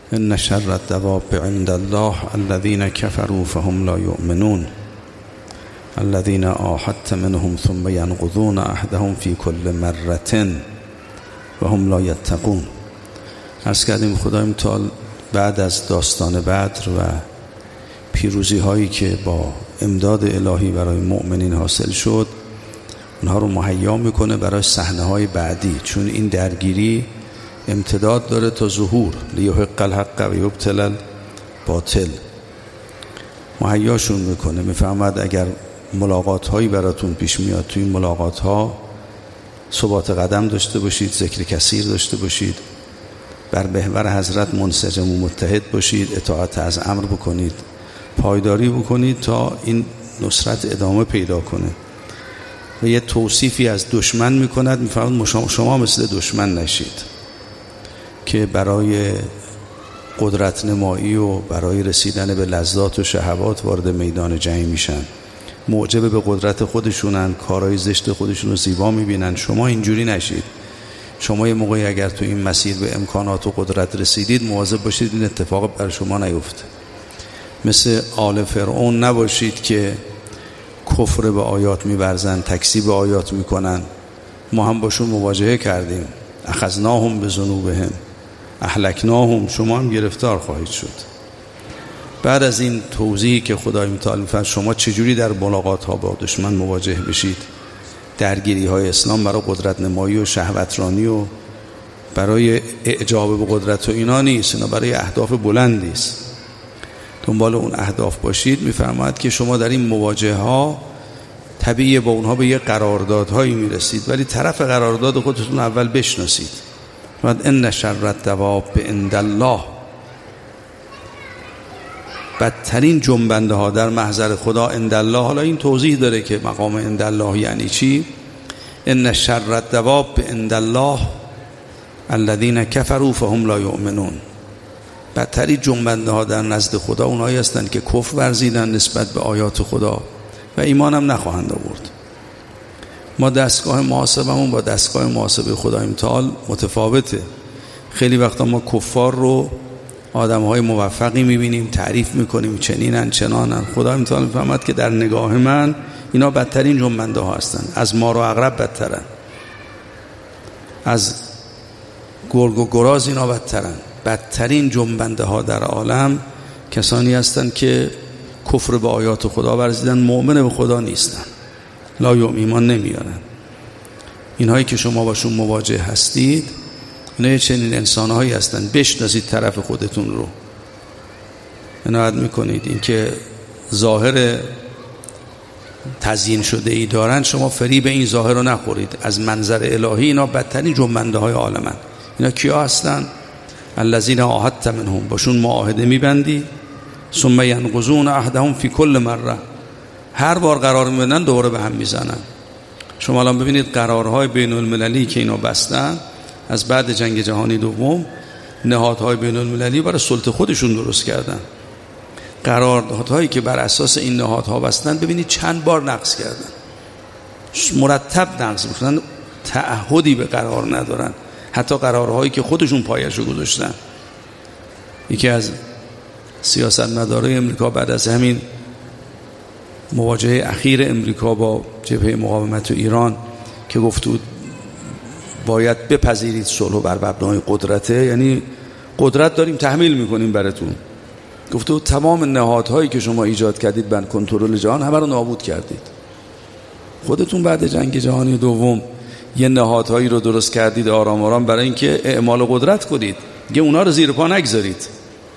ان شر الدواب عند الله الذين كفروا فهم لا يؤمنون الذين عاهدت منهم ثم ينقضون عهدهم في كل مرة وهم لا يتقون. عرض کردیم خدای متعال بعد از داستان بدر و پیروزی هایی که با امداد الهی برای مؤمنین حاصل شد، اونها رو مهیا میکنه برای صحنه های بعدی، چون این درگیری امتداد داره تا ظهور لیحق الحق و یبطل الباطل. مهیاشون میکنه، میفهمد اگر ملاقات هایی براتون پیش میاد، توی این ملاقات ها ثبات قدم داشته باشید، ذکر کثیر داشته باشید، بر محور حضرت منسجم و متحد باشید، اطاعت از امر بکنید، پایداری بکنید تا این نصرت ادامه پیدا کنه. و یه توصیفی از دشمن میکند، میفرماید شما مثل دشمن نشید که برای قدرت نمایی و برای رسیدن به لذات و شهوات وارد میدان جنگ میشن، معجب به قدرت خودشونن، کارهای زشت خودشون رو زیبا میبینن. شما اینجوری نشید. شما یه موقعی اگر تو این مسیر به امکانات و قدرت رسیدید، مواظب باشید این اتفاق بر شما نیفته. مثل آل فرعون نباشید که کفر به آیات می‌ورزن، تکذیب آیات میکنن. ما هم باشون مواجهه کردیم. اخذناهم بذنوبهم اهلکناهم. شما هم گرفتار خواهید شد. بعد از این توضیحی که خدای متعال می‌فرماید شما چجوری در ملاقات ها با دشمن مواجه بشید، درگیری های اسلام برای قدرت نمایی و شهوترانی و برای اعجاب به قدرت و اینا نیست، اینا برای اهداف بلندی است. دنبال اون اهداف باشید. میفرماید که شما در این مواجهه ها طبیعیه با اونها به یه قراردادهایی میرسید، ولی طرف قرارداد خودتون اول بشناسید. ان شر الدواب عند الله، بدترین جنبنده ها در محضر خدا عند الله. حالا این توضیح داره که مقام عند الله یعنی چی. ان شر الدواب عند الله الذين كفروا فهم لا يؤمنون. بدترین جنبنده ها در نزد خدا اونایی هستند که کفر ورزیدن نسبت به آیات خدا و ایمان هم نخواهند آورد. ما دستگاه محاسبمون با دستگاه محاسبه خدای متعال متفاوته. خیلی وقتا ما کفار رو آدم‌های موفقی می‌بینیم، تعریف می‌کنیم چنینن چنانن. خدای متعال می‌فهمد که در نگاه من اینا بدترین جنبنده ها هستند. از مار و عقرب بدترن، از گرگ و گراز اینا بدترن. بدترین جنبنده ها در عالم کسانی هستند که کفر به آیات خدا ورزیدن، مؤمن به خدا نیستن، لا ایمان نمیارن. اینهایی که شما باشون مواجه هستید، اینا چنین انسانهایی هستند. بشناسید طرف خودتون رو، عنایت میکنید. این که ظاهر تزیین شده ای دارن، شما فریب این ظاهر رو نخورید. از منظر الهی اینا بدترین جنبنده های عالمن. اینا کیا هستن؟ الذین عاهدت منهم، باشون معاهده میبندی. ثم ینقضون عهدهم فی کل مره، هر بار قرار میبندن دوباره به هم میزنن. شما الان ببینید قرارهای بین المللی که اینا بستن از بعد جنگ جهانی دوم، نهادهای بین المللی برای سلطه خودشون درست کردن. قراردادهایی که بر اساس این نهادها بستن، ببینید چند بار نقض کردن، مرتب نقض میکنن، تعهدی به قرار ندارن. حتی قرارهایی که خودشون پایشو گذاشتن. یکی از سیاستمدارای امریکا بعد از همین مواجهه اخیر امریکا با جبهه مقاومت و ایران که گفت بود باید بپذیرید صلح بر مبنای قدرته، یعنی قدرت داریم تحمیل میکنیم براتون. گفت بود تمام نهادهایی که شما ایجاد کردید بر کنترل جهان همه رو نابود کردید. خودتون بعد جنگ جهانی دوم یه نهادهایی رو درست کردید آرام آرام برای اینکه اعمال قدرت کنید، دیگه اونا رو زیر پا نگذارید.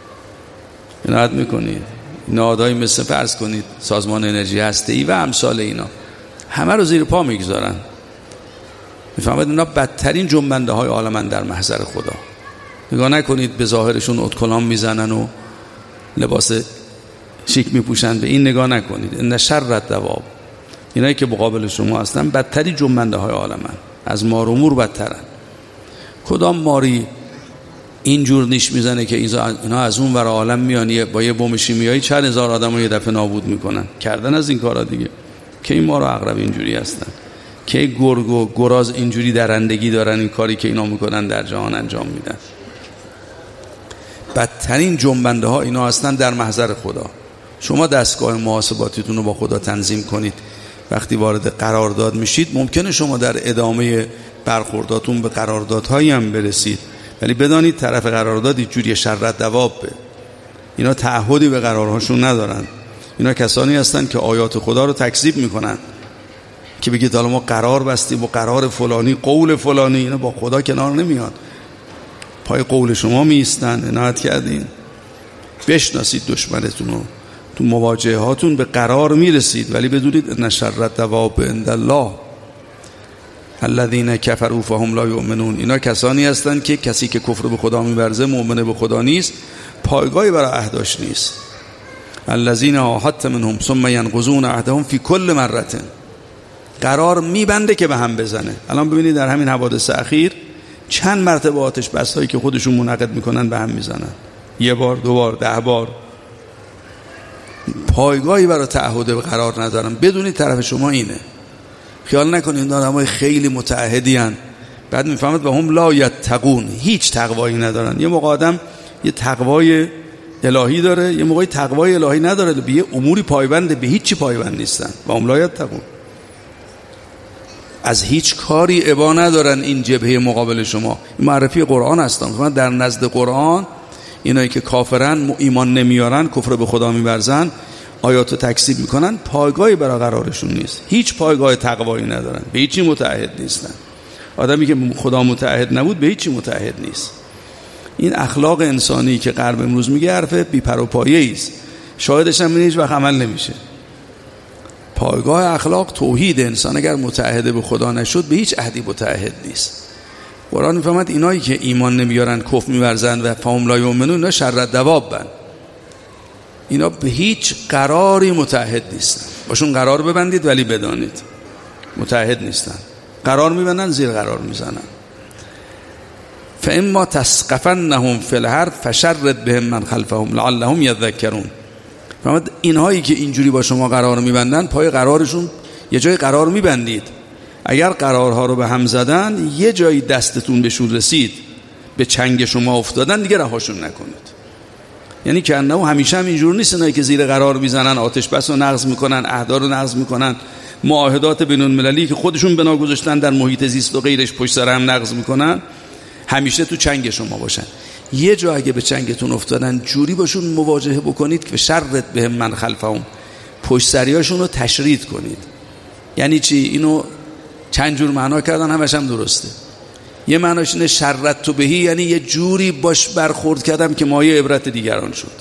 عنایت میکنید. نهادهایی مثل فرض کنید سازمان انرژی هسته‌ای و امثال اینا، همه رو زیر پا میگذارن. میفهمید اینا بدترین جنبنده های عالمن در محضر خدا. نگاه نکنید به ظاهرشون ادکلام میزنن و لباس شیک میپوشن، به این نگاه نکنید. ان شر الدواب، اینایی که مقابل شما هستن بدترین جنبنده های عالمن، از مار و مور بدترن. کدام ماری اینجور نیش میزنه که اینا از اون ور عالم میان با یه بم شیمیایی چند هزار آدم رو یه دفعه نابود میکنن. کردن از این کارا دیگه. که این مار و عقرب اینجوری هستن، که گرگ و گراز اینجوری درندگی دارن، این کاری که اینا میکنن در جهان انجام میدن. بدترین جنبنده ها اینا هستن در محضر خدا. شما دستگاه محاسباتیتون رو با خدا تنظیم کنید، وقتی وارد قرارداد میشید ممکنه شما در ادامه برخورداتون به قراردادهایی هم برسید، ولی بدانید طرف قرارداد جوری شر دواب به اینا تعهدی به قرارهاشون ندارن. اینا کسانی هستن که آیات خدا رو تکذیب میکنن، که بگید حالا ما قرار بستیم با قرار فلانی، قول فلانی، اینا با خدا کنار نمیاد، پای قول شما میستن. عنایت کردین بشناسید دشمنتون رو، تو مواجهاتون به قرار میرسید، ولی بدونید ان شر الدواب عند الله الذين كفروا فهم لا يؤمنون. اینا کسانی هستن که کسی که کفر به خدا می‌ورزه مؤمن به خدا نیست، پایگاهی برای عهدش نیست. الذين عاهدت منهم ثم ينقضون عهدهم في كل مرة. قرار میبنده که به هم بزنه. الان ببینید در همین حوادث اخیر چند مرتبه آتش بسایی که خودشون منعقد میکنن به هم میزنن، 1 بار 2 بار 10 بار. پایگاهی برای تعهد به قرار ندارن. بدونید طرف شما اینه. خیال نکنید این آدمای خیلی متعهدی ان، بعد میفهمید و هم لا یتقون، هیچ تقوایی ندارن. یه موقع آدم یه تقوای الهی داره، یه موقع تقوای الهی نداره، به یه اموری پایبنده، به هیچی پایبند نیستن. و هم لا یتقون، از هیچ کاری ابا ندارن. این جبهه مقابل شما این معرفی قرآن هستن. در نزد قرآن اینایی که کافرن، ایمان نمیارن، کفر به خدا می‌ورزن، آیاتو تکذیب میکنن، پایگاهی برای قرارشون نیست. هیچ پایگاه تقوایی ندارن، به هیچی متعهد نیستن. آدمی که خدا متعهد نبود به هیچی متعهد نیست. این اخلاق انسانی که غرب امروز میگه حرف بی پر و پایه‌ای است. شاهدش هم هیچ وقت عمل نمیشه. پایگاه اخلاق توحید. انسان اگر متعهد به خدا نشد به هیچ عهدی متعهد نیست. قرآن میفهمد اینایی که ایمان نمیارن، کفر می‌ورزن و فهم لا یؤمنون، اینا شر الدواب بن. اینا به هیچ قراری متعهد نیستن. باشون قرار ببندید ولی بدانید متعهد نیستن. قرار میبندن، زیر قرار میزنن. فاما تسقفنهم فی الحرب فشرد بهم من خلفهم لعلهم یذکرون. فهمید اینهایی که اینجوری با شما قرار میبندن، پای قرارشون یه جای قرار میبندید. اگر قرارها رو به هم زدن، یه جایی دستتون بهشون رسید، به چنگ شما افتادن، دیگه رهاشون نکنید. یعنی که انه همیشه هم اینجور نیست. اینایی که زیر قرار میزنن، آتش بس رو نقض میکنن، عهدا رو نقض میکنن، معاهدات بین المللی که خودشون بنا گذاشتن در محیط زیست و غیرش پشت سر هم نقض میکنن، همیشه تو چنگ شما باشن. یه جا اگه به چنگتون افتادن، جوری باشون مواجهه بکنید که شرط بهم من خلفهم، پشت سریاشون رو تشرید کنید. یعنی چی؟ اینو چند جور معنا کردن، همش هم درسته. یه معناش اینه شرط تو بهی، یعنی یه جوری باش برخورد کردم که مایه عبرت دیگران شد.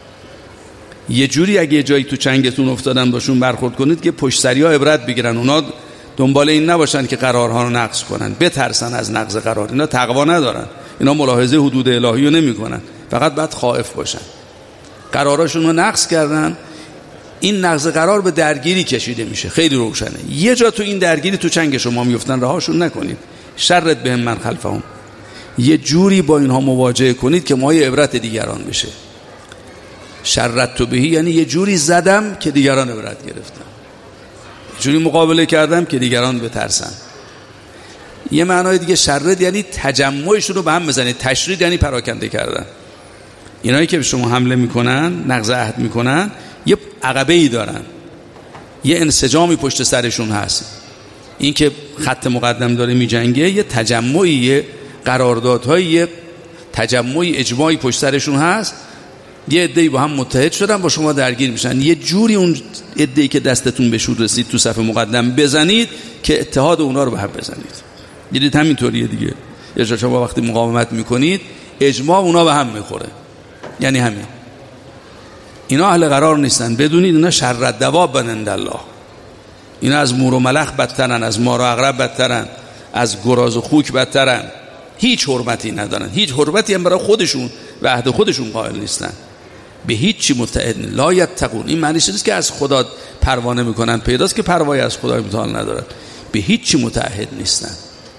یه جوری اگه یه جایی تو چنگتون افتادن باشون برخورد کنید که پشت سری‌ها عبرت بگیرن، اونا دنبال این نباشن که قرارها رو نقض کنن، بترسن از نقض قرار. اینا تقوا ندارن، اینا ملاحظه حدود الهی رو نمی‌کنن، فقط باید خائف باشن. قراراشون رو نقض کردن، این نقض قرار به درگیری کشیده میشه. خیلی روشنه. یه جا تو این درگیری تو چنگ شما میافتن، رهاشون نکنید. شرط بهم من خلفهم، یه جوری با اینها مواجهه کنید که مایه عبرت دیگران بشه. شرط تو بهی یعنی یه جوری زدم که دیگران عبرت گرفتن، یه جوری مقابله کردم که دیگران بترسن. یه معنای دیگه شرط یعنی تجمعشون رو به هم بزنید. تشرید یعنی پراکنده کردن. اینایی که به شما حمله میکنن، نقض عهد میکنن، یه عقبه‌ای دارن، یه انسجامی پشت سرشون هست. این که خط مقدم داره میجنگه، یه تجمعی، یه قراردادهای، یه تجمعی، اجماعی پشت سرشون هست. یه عده‌ای با هم متحد شدن با شما درگیر میشن. یه جوری اون عده‌ای که دستتون بهشون رسید تو صف مقدم بزنید که اتحاد اونا رو به هم بزنید. دیدید همینطوریه دیگه. یه جا شما وقتی مقاومت میکنید، اجماع اونا به هم میخوره. یعنی همین. اینا اهل قرار نیستن. بدونید اینا شر الدواب عند الله. اینا از مور و ملخ بدترن، از مار و عقرب بدترن، از گراز و خوک بدترن. هیچ حرمتی ندارن، هیچ حرمتی هم برای خودشون و عهد خودشون قائل نیستن. به هیچ چی متعهد نیستن. لا یتقون. این معنیش نیست که از خدا پروانه میکنن، پیداست که پروایی از خدا متعال ندارن. به هیچ چی متعهد نیستن.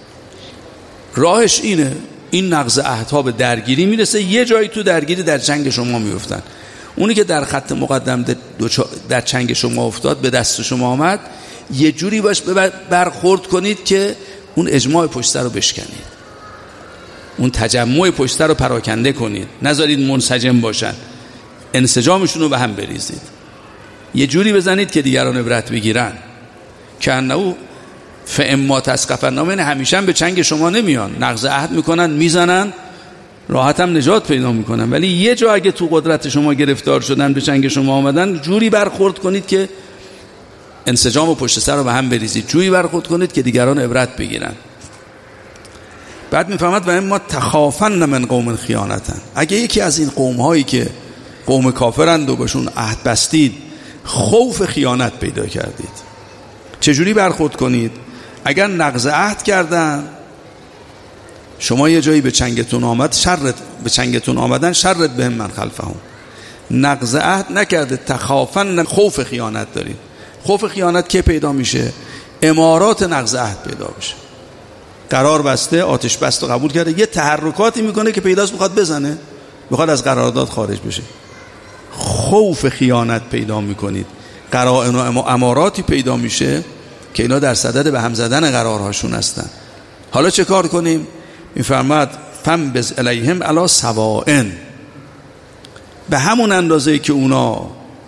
راهش اینه، این نقض عهدها به درگیری میرسه، یه جایی تو درگیری در چنگ شما میافتن. اونی که در خط مقدم در چنگ شما افتاد، به دست شما آمد، یه جوری باش برخورد کنید که اون اجماع پشت سر رو بشکنید. اون تجمع پشت سر رو پراکنده کنید، نذارید منسجم باشن، انسجامشون رو به هم بریزید، یه جوری بزنید که دیگران عبرت بگیرن. که انه فاما تسقفنهم، این همیشه هم به چنگ شما نمیان، نقض عهد میکنن، میزنن، راحت هم نجات پیدا میکنن، ولی یه جا اگه تو قدرت شما گرفتار شدن، به چنگ شما آمدن، جوری برخورد کنید که انسجام و پشت سر رو به هم بریزید، جوری برخورد کنید که دیگران عبرت بگیرن. بعد میفهمد و اما تخافن من قوم خیانتن، اگه یکی از این قوم هایی که قوم کافرند و باشون عهد بستید خوف خیانت پیدا کردید، چجوری برخورد کنید؟ اگر نقض عهد کردن، شما یه جایی به چنگتون آمد، به چنگتون آمدن، شرط بهم من خلفهم. نقض عهد نکرده، تخافن، خوف خیانت دارید. خوف خیانت که پیدا میشه؟ امارات نقض عهد پیدا بشه. قرار بسته، آتش بست و قبول کرده، یه تحرکاتی میکنه که پیداست میخواد بزنه، میخواد از قرارداد خارج بشه. خوف خیانت پیدا میکنید، قرائن و اماراتی پیدا میشه که اینا در صدد به هم زدن قرارهاشون هستن. حالا چه کار کنیم؟ میفرماد فنبذ الیهم علی سواء، به همون اندازه‌ای که اونا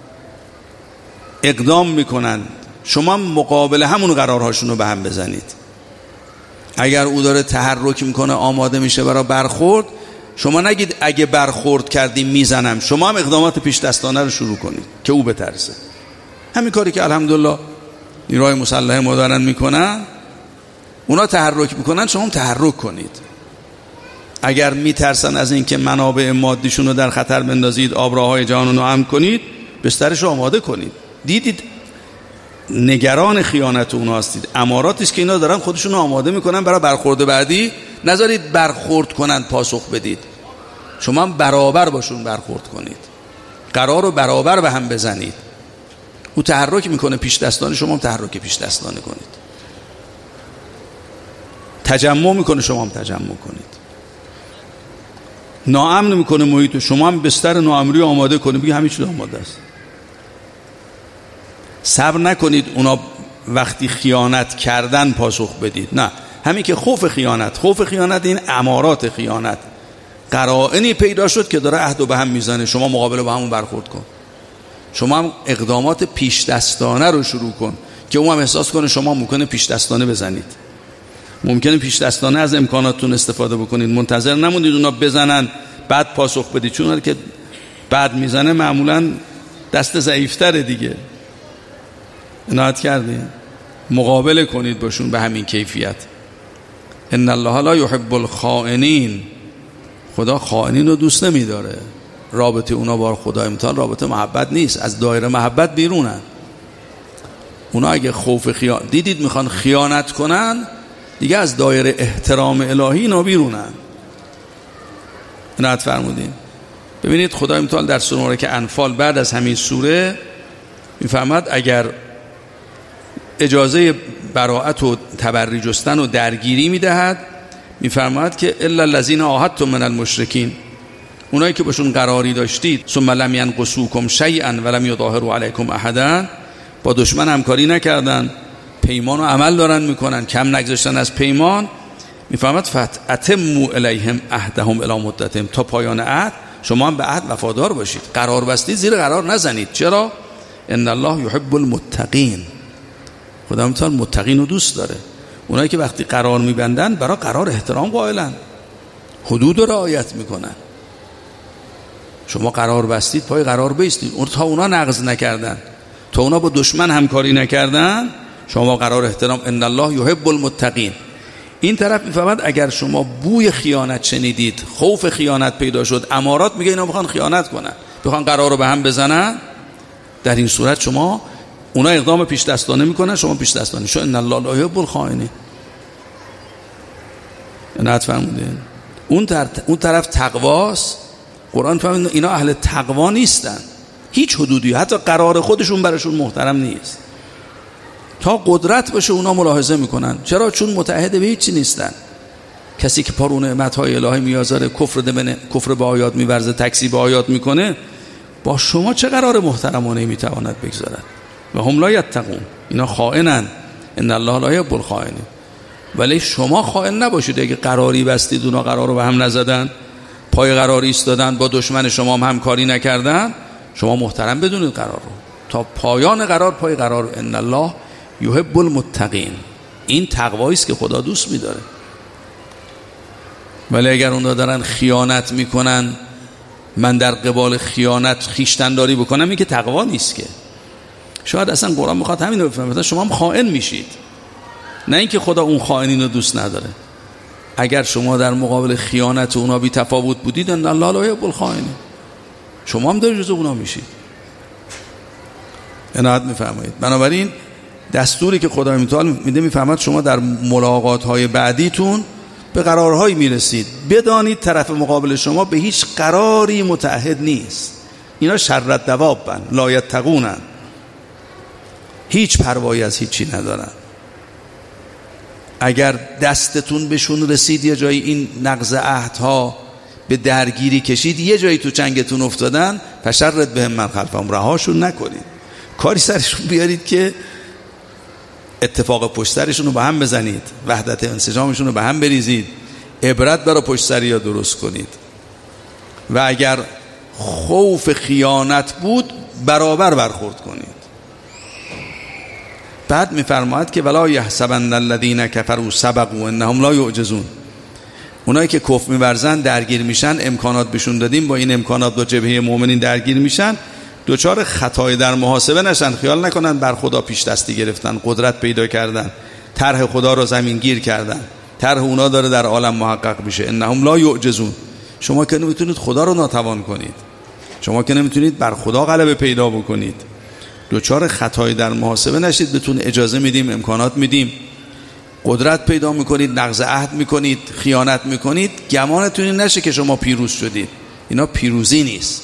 اقدام میکنن شما مقابل همون قرارهاشون رو به هم بزنید. اگر او داره تحرک میکنه، آماده میشه برای برخورد، شما نگید اگه برخورد کردیم میزنم، شما هم اقدامات پیش دستانه رو شروع کنید که او بترسه. همین کاری که الحمدلله نیروهای مسلح ما دارن میکنن، اونا تحرک میکنن، شما هم تحرک کنید. اگر میترسن از اینکه منابع مادیشون رو در خطر بندازید، آبراهای جهان رو ناامن کنید، بسترش رو آماده کنید. دیدید نگران خیانت اونا هستید، اماراتی است که اینا دارن خودشون رو آماده میکنن برای برخورد بعدی. نذارید برخورد کنن پاسخ بدید، شما هم برابر باشون برخورد کنید، قرار رو برابر به هم بزنید. او تحرک میکنه پیش دستانه، شما هم تحرک پیش دستانه کنید. تجمع میکنه، شما هم تجمع کنید. ناامن میکنه محیط، شما هم بستر ناامنی آماده کنید، بگید همین چیز آماده است. صبر نکنید اونا وقتی خیانت کردن پاسخ بدید، نه، همین که خوف خیانت این امارات خیانت، قرائنی پیدا شد که داره عهد و به هم میزنه، شما مقابل با همون برخورد کن. شما هم اقدامات پیش دستانه رو شروع کن که اون هم احساس کنه شما ممکنه پیش دستانه بزنید، ممکنه پیش دستانه از امکاناتتون استفاده بکنید. منتظر نمونید اونا بزنن بعد پاسخ بدید، چون که بعد میزنه معمولا دست ضعیفتره دیگه. عنایت کردید، مقابله کنید باشون به همین کیفیت. ان الله لا یحب الخائنین، خدا خائنین رو دوست نمیداره. رابطه اونا با خدا امتحان رابطه محبت نیست، از دایره محبت بیرونن. اونا اگه خوف دیدید میخوان خیانت کنن، دیگه از دایره احترام الهی اینا بیرونن. عنایت فرمودین. ببینید خدا امتحان در سوره که انفال بعد از همین سوره میفرماد اگر اجازه براءت و تبری جستن و درگیری میدهد، میفرماد که الا الذین عاهدتم من المشرکین، اونایی که باشون قراری داشتید، ثم لم ینقصوکم شیئا ولم یظاهروا علیکم احدا، با دشمن همکاری نکردن، پیمان و عمل دارن میکنن، کم نگذاشتن از پیمان، میفرماد فاتموا الیهم عهدهم الی مدتهم، تا پایان عهد شما هم به عهد وفادار باشید، قرار بستید زیر قرار نزنید. چرا؟ ان الله یحب المتقین، خدا میتونه متقین رو دوست داره. اونایی که وقتی قرار میبندن برای قرار احترام قائلن، حدود رو رعایت میکنن. شما قرار بستید، پای قرار بایستید. تا اونا نقض نکردن، تا اونا با دشمن همکاری نکردن، شما قرار احترام. ان الله یحب المتقین. این طرف میفهمد اگر شما بوی خیانت شنیدید، خوف خیانت پیدا شد، امارات میگه اینا میخوان خیانت کنن، میخوان قرار رو به هم بزنن، در این صورت شما اونا اقدام پیش دستانه میکنن، شما پیش دستانه شو. ان الله لا یحب الخائنین. عنایت فرمودین. اون طرف تقواست. قرآن فرمود اینا اهل تقوا نیستن، هیچ حدودی، حتی قرار خودشون براشون محترم نیست. تا قدرت باشه اونا ملاحظه میکنن. چرا؟ چون متعهد به هیچی نیستن. کسی که پارو نعمت‌های الهی میازاره، کفر به آیات میورزه، تکذیب آیات میکنه، با شما چه قرار محترمانه میتواند بگذارد؟ و هم لا یتقون، اینا خائنن. ان الله لا یحب الخائنین. ولی شما خائن نباشید. اگه قراری بستید اونا قرار رو به هم نزدن، پای قراری ایستادن، با دشمن شما هم همکاری نکردن، شما محترم بدونید قرار رو تا پایان قرار پای قرار. ان الله یحب المتقین، این تقوایی است که خدا دوست می‌داره. ولی اگر اونا دارن خیانت میکنن، من در قبال خیانت خیشتنداری بکنم، این که تقوا نیست که. شاید اصلا قرآن میخواد همین رو بفهمه، شما هم خائن میشید، نه اینکه خدا اون خائنین رو دوست نداره. اگر شما در مقابل خیانت اونا بی تفاوت بودید، ان الله لا یحب الخائنین، شما هم دارید جزو اونا میشید. عنایت میفرمایید. بنابراین دستوری که خدای متعال میده میفهمد شما در ملاقات های بعدیتون به قرارهایی میرسید، بدانید طرف مقابل شما به هیچ قراری متعهد نیست. اینا شرط دوابن، لا یتقونن، هیچ پروایی از هیچی ندارن. اگر دستتون بهشون رسید یه جایی این نقض عهدها به درگیری کشید، یه جایی تو چنگتون افتادن، فشرت بهم من خلفهم، رهاشون نکنید، کاری سرشون بیارید که اتفاق پشت سرشون رو به هم بزنید، وحدت انسجامشون رو به هم بریزید، عبرت برای پشت سری ها درست کنید. و اگر خوف خیانت بود برابر برخورد کنید. بعد میفرماید که ولا یحسبن الذین کفروا سبقوا انهم لا یعجزون، اونایی که کفر می‌ورزن درگیر میشن، امکانات بهشون دادیم، با این امکانات با جبهه مؤمنین درگیر میشن، دوچار خطای در محاسبه نشن، خیال نکنن بر خدا پیش دستی گرفتن، قدرت پیدا کردن، طرح خدا رو زمین گیر کردن، طرح اونا داره در عالم محقق میشه. انهم لا یعجزون، شما که نمیتونید خدا رو ناتوان کنید، شما که نمیتونید بر خدا غلبه پیدا بکنید. دوچار خطای در محاسبه نشید، بهتون اجازه میدیم، امکانات میدیم، قدرت پیدا میکنید، نقض عهد میکنید، خیانت میکنید، گمانتون این نشه که شما پیروز شدید. اینا پیروزی نیست.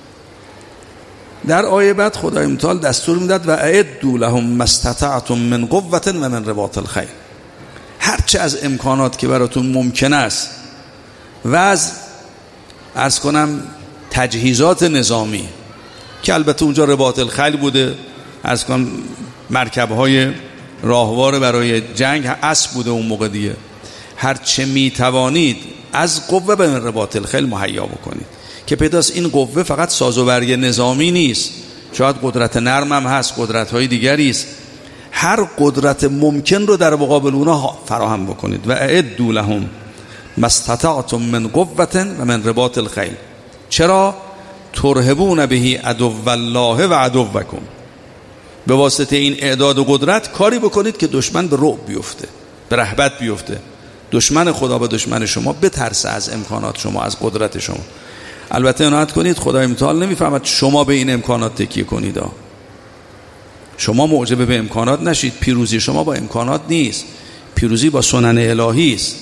در آیه بعد خدای متعال دستور میداد و اعدوا لهم ما استطعتم من قوة و من رباط الخیل، هرچه از امکانات که براتون ممکن است و از عرض کنم تجهیزات نظامی، که البته اونجا رباط الخیل بوده، عرض کنم مرکب‌های راهوار برای جنگ، اسب بوده اون موقع دیگه، هرچه میتوانید از قوه به رباط الخیل مهیا بکنید. که پیداست این قوه فقط سازوبرگ نظامی نیست، شاید قدرت نرم هم هست، قدرت‌های دیگری است. هر قدرت ممکن رو در مقابل اونها فراهم بکنید. و اعدوا لهم ما استطعتم من قوة و من رباط الخیل. چرا؟ ترهبون به عدو الله و عدوکم، به واسطه این اعداد و قدرت کاری بکنید که دشمن به رعب بیفته، به رهبت بیفته، دشمن خدا به دشمن شما بترسه از امکانات شما، از قدرت شما. البته عنایت کنید خدای متعال نمیفهمد شما به این امکانات تکیه کنید، شما معجب به امکانات نشید. پیروزی شما با امکانات نیست، پیروزی با سنن الهی است.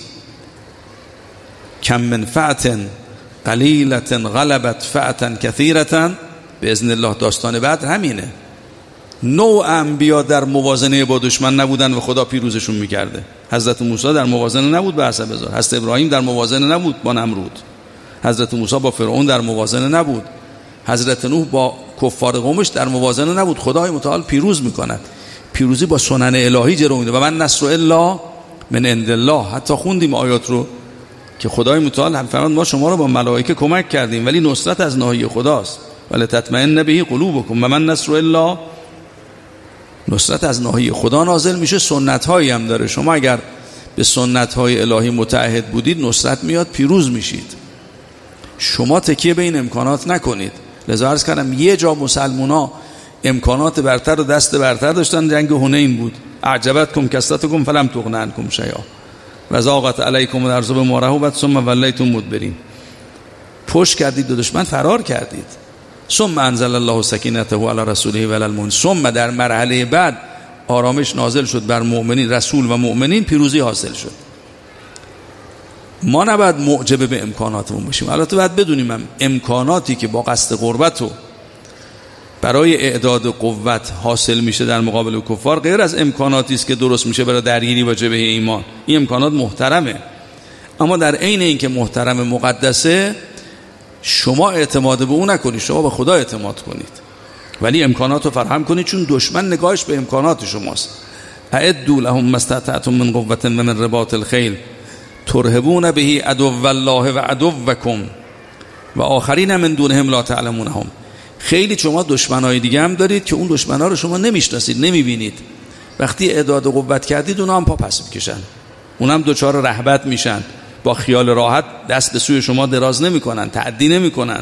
کم من فئة قلیلة غلبت فئة کثیرة باذن الله. داستان بدر همینه. نوع انبیا در موازنه با دشمن نبودن و خدا پیروزشون میکرده. حضرت موسی در موازنه نبود با عصا بزار، حضرت ابراهیم در موازنه نبود با نمرود، حضرت موسی با فرعون در موازنه نبود، حضرت نوح با کفار قومش در موازنه نبود. خدای متعال پیروز میکند. پیروزی با سنن الهی جلو میره. و من نصر الا من عند الله. حتی خوندیم آیات رو که خدای متعال هم فرمود ما شما رو با ملائکه کمک کردیم، ولی نصرت از ناحیه خداست. ولی تطمئن به قلوبکم و من نصر الا، نصرت از ناحیه خدا نازل میشه. سنت هایی هم داره، شما اگر به سنت های الهی متعهد بودید نصرت میاد، پیروز میشید. شما تکیه به این امکانات نکنید. لذا عرض کردم یه جا مسلمونا امکانات برتر و دست برتر داشتن، جنگ حنین بود. اعجبتکم کثرتکم فلم تغن عنکم شیئا و ضاقت علیکم الارض بما رحبت ثم ولایتم مدبرین. پشت کردید، دشمن فرار کردید. ثم انزل الله سکینته علی رسوله و علی المؤمنین. ثم در مرحله بعد آرامش نازل شد بر مؤمنین، رسول و مؤمنین، پیروزی حاصل شد. ما نباید معجب به امکاناتمون باشیم. البته باید بدونیم امکاناتی که با قصد قربت و برای اعداد قوت حاصل میشه در مقابل کفار غیر از امکاناتی است که درست میشه برای درگیری با جبهه ایمان. این امکانات محترمه، اما در عین اینکه محترم مقدسه، شما اعتماد به اون نکنید، شما به خدا اعتماد کنید، ولی امکانات رو فراهم کنید، چون دشمن نگاهش به امکانات شماست. اعدوا لهم ما استطعتم من قوة و من رباط الخیل ترهبون به عدو الله و عدوکم و آخرین من دونهم لا تعلمونهم. خیلی شما دشمنای دیگه هم دارید که اون دشمنا رو شما نمیشناسید، نمیبینید. وقتی اعداد و قوت کردید اونا هم پا پس میکشن، اونا هم دوچار رهبت میشن، با خیال راحت دست به سوی شما دراز نمیکنن، تعدی نمیکنن،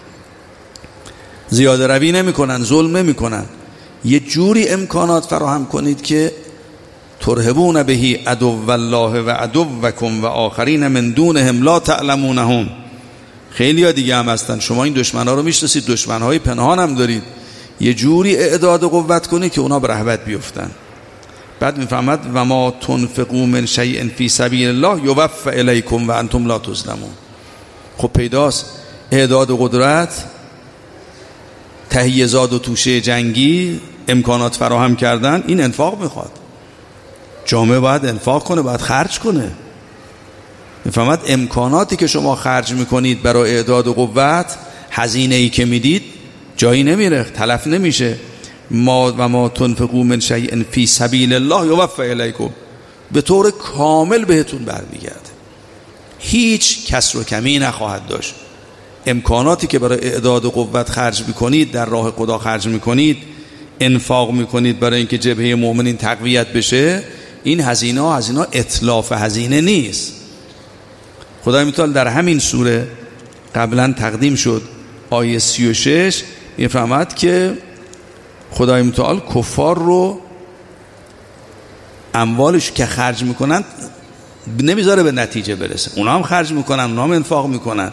زیاده روی نمیکنن، ظلم نمیکنن. یه جوری امکانات فراهم کنید که ترهبون به عدو الله و عدوکم و آخرین من دونهم لا تعلمونهم. خیلی ها دیگه هم هستن، شما این دشمن‌ها رو میشناسید، دشمن‌های پنهان هم دارید. یه جوری اعداد و قوت کنید که اونا به رهبت بیفتن. بعد میفهمد و ما تنفقوا من شیء فی سبیل الله یوفى الیکم و انتم لا تظلمون. خب پیداست اعداد و قدرت، تهیه‌زاد و توشه جنگی، امکانات فراهم کردن، این انفاق میخواد. جامعه باید انفاق کنه، باید خرج کنه. میفهمد امکاناتی که شما خرج میکنید برای اعداد و قوت، هزینه‌ای که میدید جایی نمیره، تلف نمیشه. ما تنفقوا من شیء فی سبیل الله یوفى الیکم، به طور کامل بهتون برمیگرده، هیچ کسر و کمی نخواهد داشت. امکاناتی که برای اعداد و قوت خرج میکنید، در راه خدا خرج میکنید، انفاق میکنید برای اینکه جبهه مؤمنین تقویت بشه، این هزینه اتلاف هزینه نیست. خدای متعال در همین سوره قبلا تقدیم شد، آیه 36 میفهمد که خدای متعال کفار رو اموالش که خرج میکنن نمیذاره به نتیجه برسه، اونا هم خرج میکنن، اونا هم انفاق میکنن.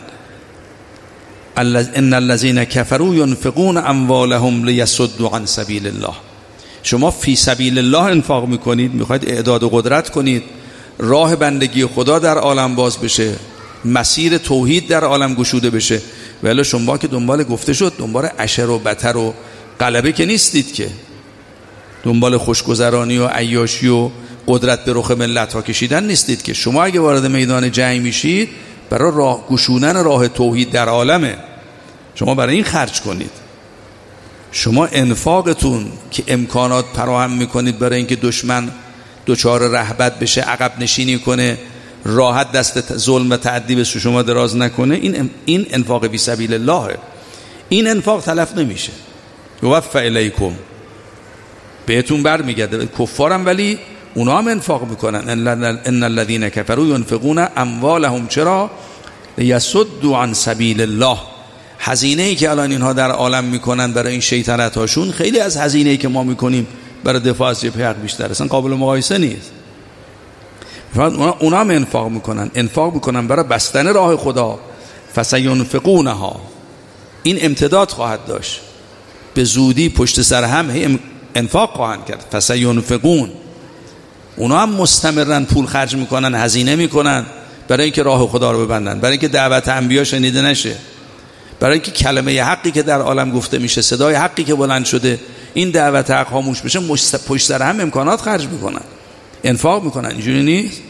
ان الذين كفروا ينفقون اموالهم ليصدوا عن سبيل الله. شما فی سبیل الله انفاق میکنید، میخواید اعداد و قدرت کنید، راه بندگی خدا در عالم باز بشه، مسیر توحید در عالم گشوده بشه. ولی شما که دنبال گفته شد دنبال عشر و بتر و غلبه که نیستید، که دنبال خوشگذرانی و عیاشی و قدرت به رخ ملت ها کشیدن نیستید. که شما اگه وارد میدان جنگ میشید برای راه گشودن راه توحید در عالمه، شما برای این خرج کنید. شما انفاقتون که امکانات فراهم میکنید برای اینکه دشمن دوچار رهبت بشه، عقب نشینی کنه، راحت دست ظلم و تعدی به شما دراز نکنه، این انفاق فی سبیل الله. این انفاق تلف نمیشه، یوفى الیکم، بهتون برمیگرده. کفارم ولی اونا هم انفاق میکنن. ان الذين كفروا ينفقون اموالهم چرا؟ لیصدوا عن سبیل الله. هزینه‌ای که الان اینها در عالم میکنن برای این شیطنت هاشون خیلی از هزینه‌ای که ما میکنیم برای دفاع از جبهه حق بیشتر، اصلا قابل مقایسه نیست. اونا هم انفاق میکنن برای بستن راه خدا. فسینفقونها، این امتداد خواهد داشت، به زودی پشت سر هم انفاق خواهند کرد. فسینفقون، اونا هم مستمرن پول خرج میکنن، هزینه میکنن برای اینکه راه خدا رو ببندن، برای اینکه دعوت انبیا شنیده نشه، برای اینکه کلمه حقی که در عالم گفته میشه، صدای حقی که بلند شده، این دعوت حق خاموش بشه. پشت سر هم امکانات خرج میکنن، انفاق میکنن. اینجوری نیست؟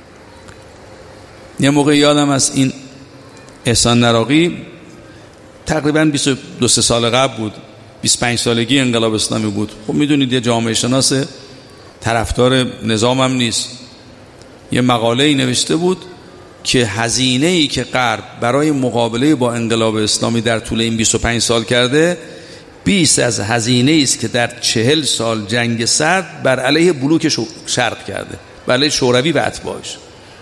یه موقع یادم از این احسان نراقی تقریبا 22 سال قبل بود، 25 سالگی انقلاب اسلامی بود. خب میدونید یه جامعه شناس طرفدار نظام هم نیست، یه مقاله‌ای نوشته بود که هزینه‌ای که غرب برای مقابله با انقلاب اسلامی در طول این 25 سال کرده 20 از هزینه‌ای است که در 40 سال جنگ سرد بر علیه بلوک شرق کرده، بر علیه شوروی و اتباعش.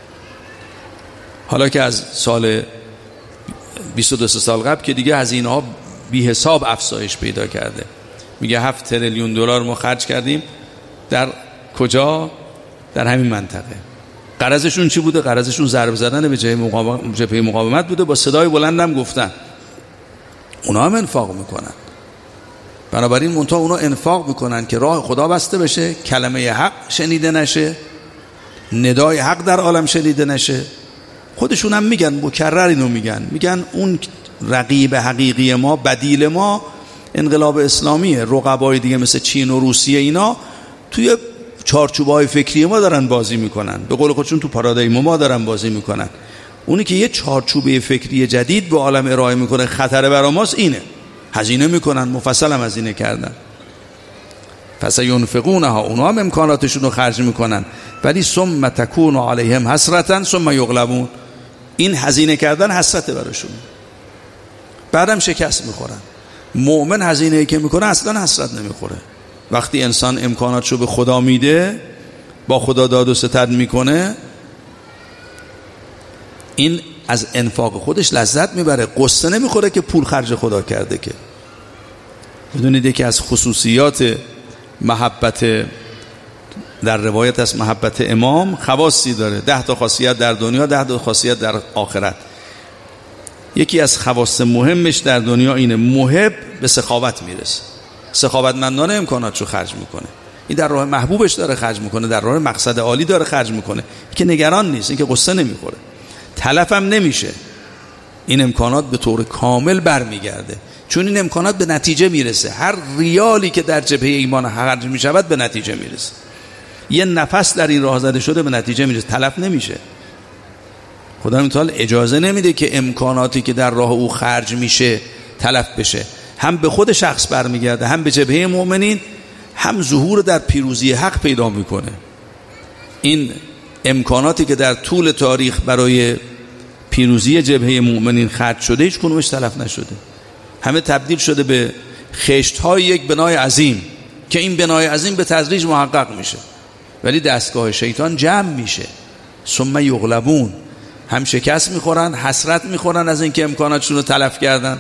حالا که از سال 22 سال قبل که دیگه هزینه‌ها بی حساب افزایش پیدا کرده. میگه 7 تریلیون دلار ما خرج کردیم. در کجا؟ در همین منطقه. غرضشون چی بوده؟ غرضشون ضرب زدن به جبهه مقاومت بوده. با صدای بلندم گفتن. اونا هم انفاق میکنن. بنابراین منتها اونا انفاق میکنن که راه خدا بسته بشه، کلمه حق شنیده نشه، ندای حق در عالم شنیده نشه. خودشون هم میگن، مکرر اینو میگن اون رقیب حقیقی ما، بدیل ما انقلاب اسلامیه. رقبای دیگه مثل چین و روسیه اینا توی چارچوب‌های فکری ما دارن بازی میکنن، به قول خودشون تو پارادایم ما دارن بازی میکنن. اونی که یه چارچوبه فکری جدید به عالم ارائه میکنه، خطر برای ماست اینه. هزینه میکنن، مفصل هم هزینه کردن. فسینفقونها، اونها هم امکاناتشون رو خرج میکنن، ولی ثم تکون علیهم حسرة ثم یغلبون، این هزینه کردن حسرت براشون، بعدم شکست میخورن. مؤمن هزینه‌ای که میکنه اصلا حسرت نمیخوره. وقتی انسان امکاناتشو به خدا میده، با خدا داد و ستد میکنه، این از انفاق خودش لذت میبره، قصه نمیخوره که پول خرج خدا کرده. که بدونید یکی از خصوصیات محبت، در روایت از محبت امام، خواصی داره، 10 تا خاصیت در دنیا، 10 تا خاصیت در آخرت. یکی از خواص مهمش در دنیا اینه، محب به سخاوت میرسه، سخاوتمندانه امکاناتشو خرج میکنه، این در راه محبوبش داره خرج میکنه، در راه مقصد عالی داره خرج میکنه، که نگران نیست، این که قصه نمیخوره، تلف هم نمیشه. این امکانات به طور کامل برمیگرده، چون این امکانات به نتیجه میرسه. هر ریالی که در جبهه ایمان خرج میشود به نتیجه میرسه. یه نفس در این راه زده شده به نتیجه میرسه، تلف نمیشه. خدا متعال اجازه نمیده که امکاناتی که در راه او خرج میشه تلف بشه. هم به خود شخص برمیگرده، هم به جبهه مؤمنین، هم ظهور در پیروزی حق پیدا میکنه. این امکاناتی که در طول تاریخ برای پیروزی جبهه مؤمنین خرج شده، هیچ کدومش تلف نشده، همه تبدیل شده به خشت‌های یک بنای عظیم، که این بنای عظیم به تدریج محقق میشه، ولی دستگاه شیطان جمع میشه. ثم یغلبون، هم شکست میخورن، حسرت میخورن از اینکه امکاناتشون رو تلف کردن.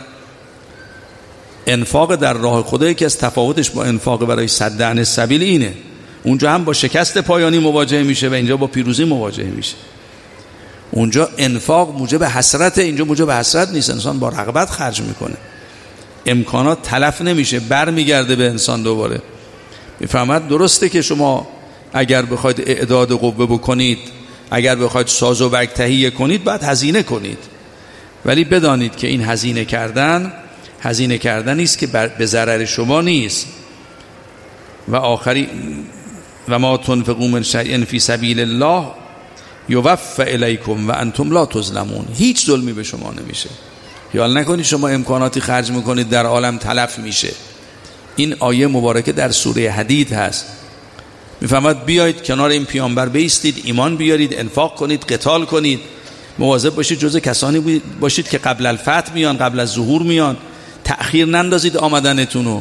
انفاق در راه خدا یکی از تفاوتش با انفاق برای صد عن السبیل اینه، اونجا هم با شکست پایانی مواجه میشه و اینجا با پیروزی مواجه میشه. اونجا انفاق موجب حسرت، اینجا موجب حسرت نیست، انسان با رغبت خرج میکنه، امکانات تلف نمیشه، برمیگرده به انسان دوباره. میفهمد؟ درسته که شما اگر بخواید اعداد قوه بکنید، اگر بخواید ساز و برگ تهیه کنید، باید هزینه کنید، ولی بدانید که این هزینه کردن است که به ضرر شما نیست. و آخری، و ما تنفقوا من شیء فی سبیل الله یوفى الیکم و انتم لا تظلمون، هیچ ظلمی به شما نمیشه. خیال نکنید شما امکاناتی خرج میکنید در عالم تلف میشه. این آیه مبارکه در سوره حدید هست. میفهمد؟ بیایید کنار این پیامبر بایستید، ایمان بیارید، انفاق کنید، قتال کنید، مواظب باشید جزء کسانی باشید که قبل الفتح میان، قبل از ظهور میان، تأخیر نندازید آمدنتونو،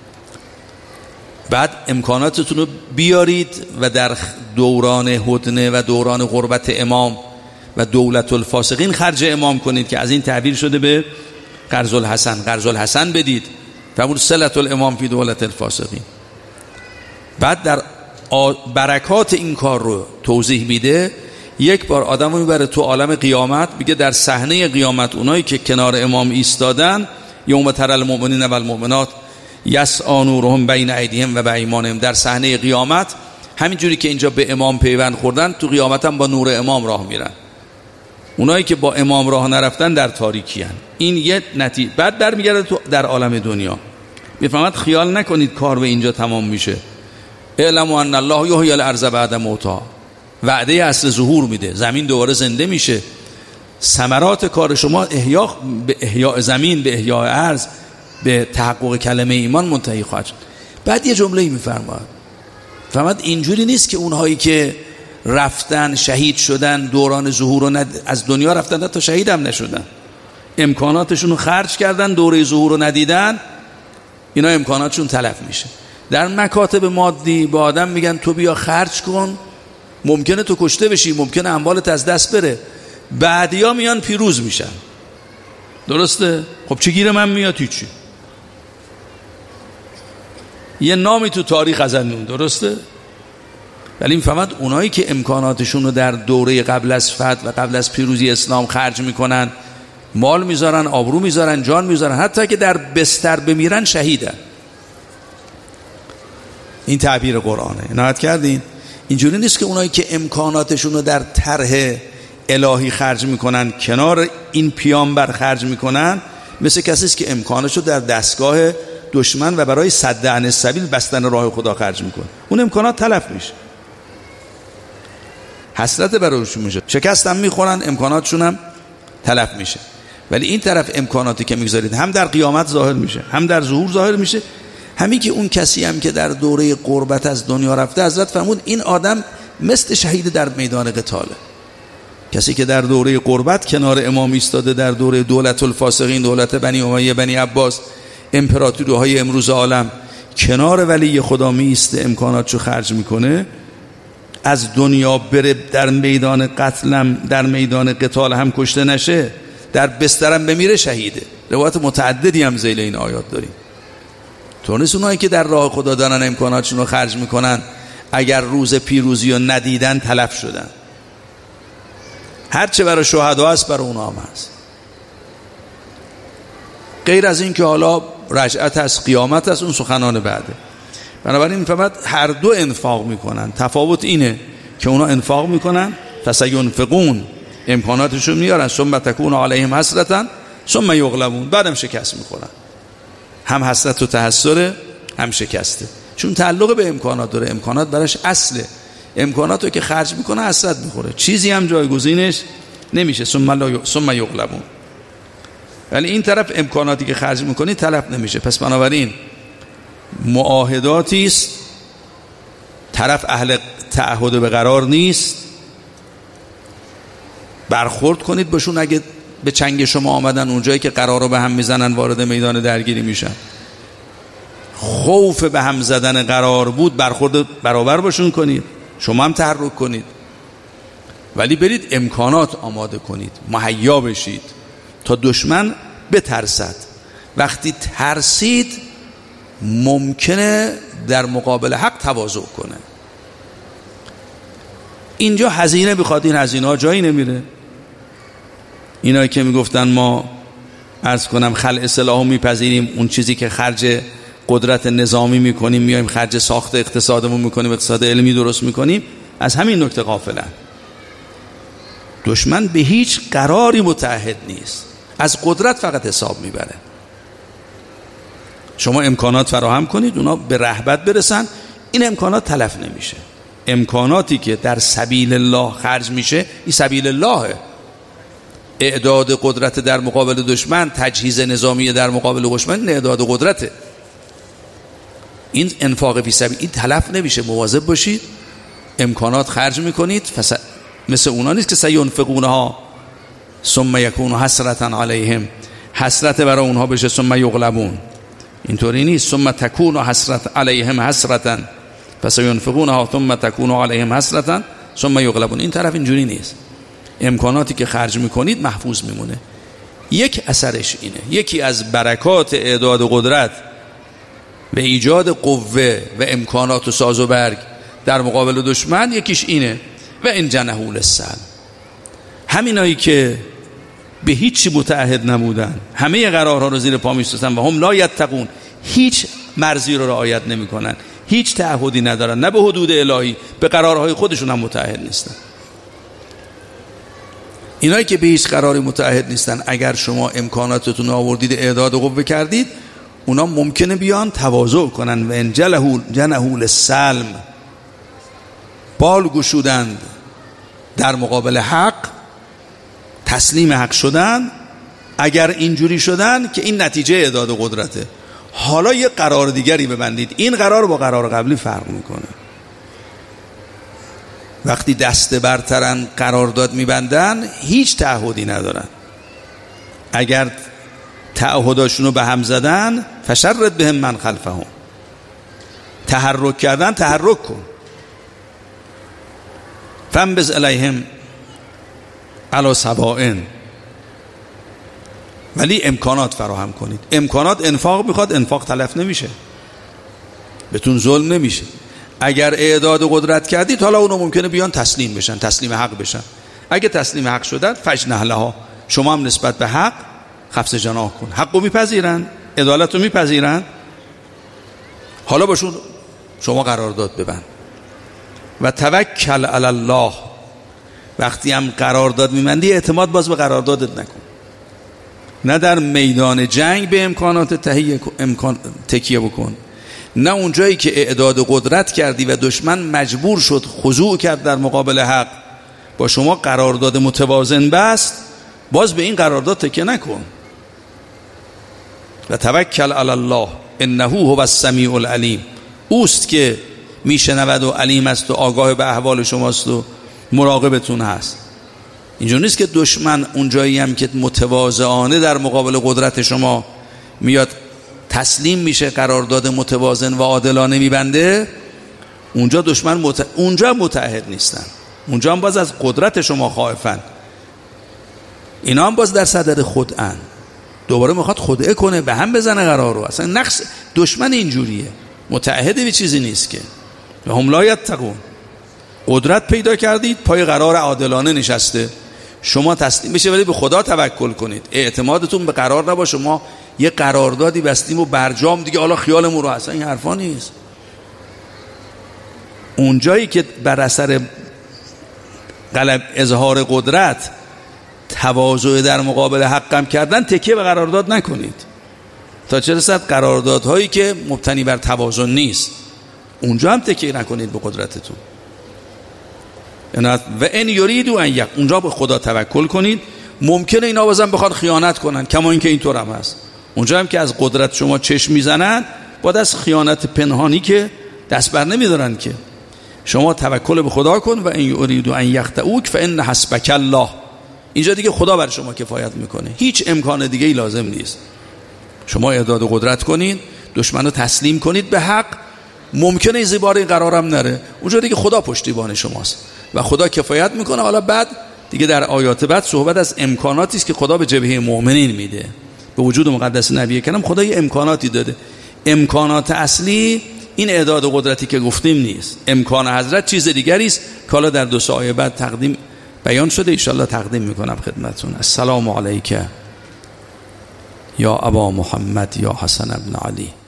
بعد امکاناتتون رو بیارید و در دوران هدنه و دوران غربت امام و دولت الفاسقین خرج امام کنید، که از این تعبیر شده به قرض الحسن. قرض الحسن بدید، فرمود صلة الامام فی دولت الفاسقین. بعد در برکات این کار رو توضیح میده. یک بار آدم رو میبره تو عالم قیامت، میگه در صحنه قیامت اونایی که کنار امام ایستادن، یوم تری المؤمنین و المؤمنات یسعی نورهم بین ایدیهم و بایمانهم، در صحنه قیامت همینجوری که اینجا به امام پیوند خوردن، تو قیامت هم با نور امام راه میرن. اونایی که با امام راه نرفتن در تاریکی هن. این یه نتیجه. بعد در میگرده تو در عالم دنیا. میفهمد؟ خیال نکنید کار به اینجا تمام میشه. اعلموا ان الله یحیی الارض بعد موتها، وعده اصل ظهور میده، زمین دوباره زنده میشه. ثمرات کار شما به احیاء زمین، به احیاء ارض، به تحقق کلمه ایمان منتهی خواهد شد. بعد یه جمله‌ای میفرماد، فهمد اینجوری نیست که اونهایی که رفتن شهید شدن دوران ظهور رو از دنیا رفتن تا شهید هم نشدن، امکاناتشون رو خرج کردن، دوره ظهور رو ندیدن، اینا امکاناتشون تلف میشه. در مکاتب مادی به آدم میگن تو بیا خرج کن، ممکنه تو کشته بشی، ممکنه اموالت از دست بره، بعدیا میان پیروز میشن. درسته؟ خب چه گیر من میاد؟ هیچی، یه نامی تو تاریخ ازن. درسته؟ ولی میفهمد اونایی که امکاناتشون رو در دوره قبل از فتح و قبل از پیروزی اسلام خرج میکنن، مال میذارن، آبرو میذارن، جان میذارن، حتی که در بستر بمیرن شهیدن. این تعبیر قرآنه. عنایت کردین؟ اینجوری نیست که اونایی که امکاناتشون رو در طرح الهی خرج میکنن کنار این پیامبر خرج میکنن، مثل کسی است که امکانش رو در دستگاه دشمن و برای صد عن السبیل، بستن راه خدا خرج میکنه. اون امکانات تلف میشه، حسرت برایشون میشه، شکست هم میخورن، امکاناتشون هم تلف میشه. ولی این طرف امکاناتی که میگذارید هم در قیامت ظاهر میشه، هم در ظهور ظاهر میشه، همین که اون کسی هم که در دوره غربت از دنیا رفته، حضرت فرمود این آدم مثل شهید در میدان قتاله. کسی که در دوره غربت کنار امام ایستاده، در دوره دولت الفاسقین، دولت بنی امیه، بنی عباس، امپراتوری‌های امروز عالم، کنار ولی خدا میسته، امکاناتشو خرج میکنه، از دنیا بره، در میدان قتلم، در میدان قتال هم کشته نشه، در بسترم بمیره، شهیده. روایت متعددی هم ذیل این آیات داریم. تو نیست اونایی که در راه خدا دارن امکاناتشون رو خرج میکنن اگر روز پیروزی رو ندیدن تلف شدن. هرچه برای شهدا هست برای اونا هم هست. غیر از این که حالا رجعت هست، قیامت هست، اون سخنان بعده. بنابراین میفهمد هر دو انفاق میکنن. تفاوت اینه که اونا انفاق میکنن، فسینفقون، امکاناتشون میارن، ثم تکون علیهم حسرة ثم یغلبون، بعدم شکست میخورن. هم حسرت و تحسر، هم شکسته، چون تعلق به امکانات داره. امکانات براش اصله. امکاناتو که خرج میکنه حسرت میخوره، چیزی هم جایگزینش نمیشه. ثم یغلبون. ولی این طرف امکاناتی که خرج میکنی تلف نمیشه. پس بنابراین معاهداتی است، طرف اهل تعهد به قرار نیست، برخورد کنید باشون. اگه به چنگ شما آمدن، اونجایی که قرار رو به هم میزنن، وارد میدان درگیری میشن، خوف به هم زدن قرار بود، برخورد برابر باشون کنید، شما هم تحرک کنید. ولی برید امکانات آماده کنید، مهیا بشید تا دشمن بترسد. وقتی ترسید ممکنه در مقابل حق تواضع کنه. اینجا هزینه بخواد، این هزینه ها جایی نمیره. اینایی که میگفتن ما عرض کنم خلع سلاح میپذیریم، اون چیزی که خرج قدرت نظامی میکنیم میایم خرج ساخت اقتصادمون میکنیم، اقتصاد علمی درست میکنیم، از همین نکته غافلن. دشمن به هیچ قراری متعهد نیست، از قدرت فقط حساب میبره. شما امکانات فراهم کنید، اونا به رهبت برسن، این امکانات تلف نمیشه. امکاناتی که در سبیل الله خرج میشه، این سبیل اللهه. اعداد قدرت در مقابل دشمن، تجهیز نظامی در مقابل دشمن، اعداد قدرته. این انفاق فی سبیل، این تلف نمیشه. مواظب باشید. امکانات خرج میکنید، مثل اونا نیست که سینفقونها ثم یکون حسرة علیهم، حسرت برای اونها بشه ثم یغلبون. اینطوری نیست. ثم تکون حسرة علیهم حسرة فسینفقونها ثم تکون علیهم حسرة ثم یغلبون. این طرف اینجوری نیست. امکاناتی که خرج میکنید محفوظ میمونه. یک اثرش اینه، یکی از برکات اعداد قدرت و ایجاد قوه و امکانات و ساز و برگ در مقابل دشمن، یکیش اینه. و این جنحوا للسلم، همینایی که به هیچی متعهد نبودن، همه قرارها رو زیر پا می‌شستن و هم لا یتقون، هیچ مرزی رو رعایت نمی‌کنن، هیچ تعهدی ندارن، نه به حدود الهی، به قرارهای خودشون هم متعهد نیستن. اینایی که به هیچ قراری متعهد نیستن، اگر شما امکاناتتون آوردید، اعداد و قوه کردید، اونا ممکنه بیان تواضع کنن. و ان جنحوا للسلم، بال گشودند در مقابل حق، تسلیم حق شدن. اگر اینجوری شدن که این نتیجه اعداد قدرته، حالا یه قرار دیگری ببندید. این قرار با قرار قبلی فرق میکنه. وقتی دست برترن، قرارداد میبندن، هیچ تعهدی ندارن. اگر تعهداشونو به هم زدن، فشرد بهم من خلفهم، تحرک کردن، تحرک کن. فانبذ الیهم علی سواء، ولی امکانات فراهم کنید. امکانات انفاق میخواد، انفاق تلف نمیشه، بهتون ظلم نمیشه. اگر اعداد قدرت کردید، حالا اونا ممکنه بیان تسلیم بشن، تسلیم حق بشن. اگه تسلیم حق شدن، فجنح لها، شما هم نسبت به حق خفض جناح کن. حقو میپذیرن، عدالتو میپذیرن، حالا باشون شما قرارداد ببند. و توکل علی الله، وقتی هم قرارداد میبندی، اعتماد باز به قراردادت نکن. نه در میدان جنگ به امکانات تکیه بکن، نه اونجایی که اعداد قدرت کردی و دشمن مجبور شد خضوع کرد در مقابل حق، با شما قرارداد متوازن بست، باز به این قرارداد تکیه نکن. و توکل علی الله، انه هو السمیع العلیم، اوست که میشنود و علیم است و آگاه به احوال شماست و مراقبتون هست. اینجوری نیست که دشمن اونجایی هم که متواضعانه در مقابل قدرت شما میاد تسلیم میشه، قرارداد متوازن و عادلانه میبنده، اونجا دشمن اونجا متعهد نیستن، اونجا هم باز از قدرت شما خائفن، اینا هم باز در صدر خودن، دوباره میخواد خدعه کنه، به هم بزنه قرار رو. اصلا نقص دشمن اینجوریه، متعهد به چیزی نیست که. و هم لا یتقون، قدرت پیدا کردید، پای قرار عادلانه نشسته، شما تسلیم بشه ولی به خدا توکل کنید، اعتمادتون به قرار نباشه ما یه قراردادی بستیم و برجام دیگه حالا خیالمون رو، اصلا این حرفا نیست. اونجایی که بر اثر اظهار قدرت تواضع در مقابل حقم کردن، تکیه به قرارداد نکنید تا چه رسد قراردادهایی که مبتنی بر توازن نیست، اونجا هم تکیه نکنید به قدرتتون. و ان یریدوا ان یک، اونجا به خدا توکل کنید. ممکنه اینا بازم بخواد خیانت کنن، کما اینکه اینطور هم هست، اونجا هم که از قدرت شما چشم میزنن، بعد از خیانت پنهانی که دست بر نمیدارن که. شما توکل به خدا کن. و ان یریدوا ان یخدعوک فان حسبک الله، اینجا دیگه خدا بر شما کفایت میکنه، هیچ امکان دیگه ای لازم نیست. شما اعداد قدرت کنید، دشمن رو تسلیم کنید به حق، ممکنه زیبار این قرارم نره، اونجا دیگه خدا پشتیبان شماست و خدا کفایت میکنه. حالا بعد دیگه در آیات بعد صحبت از امکاناتی است که خدا به جبهه مؤمنین میده. به وجود مقدس نبی کریم خدا یه امکاناتی داده. امکانات اصلی این اعداد قدرتی که گفتیم نیست، امکان حضرت چیز دیگری است که حالا در 2 آیه بعد بیان شده، ان شاءالله تقدیم میکنم خدمتتون. السلام علیک یا ابا محمد یا حسن ابن علی.